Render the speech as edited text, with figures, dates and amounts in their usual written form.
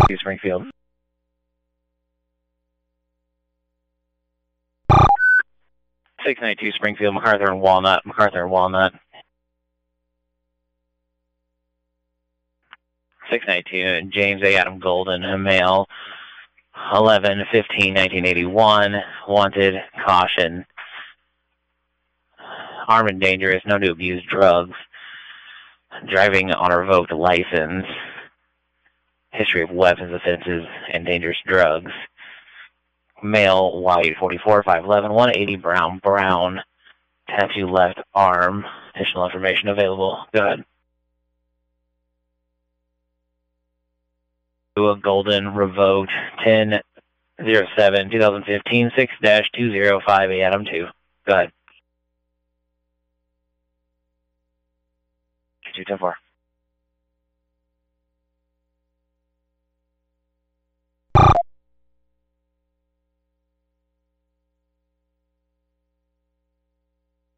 Springfield. 692 Springfield, MacArthur and Walnut. 692, James A. Adam Golden, a male, 11/15/1981, wanted, caution, armed and dangerous, known to abuse drugs, driving on a revoked license, history of weapons offenses and dangerous drugs. Male, white, 44, 5'11", 180, brown, tattoo left arm. Additional information available. Go ahead. Golden, revoked, 10/07/2015, 6-205 Adam 2. Go ahead. 210-4.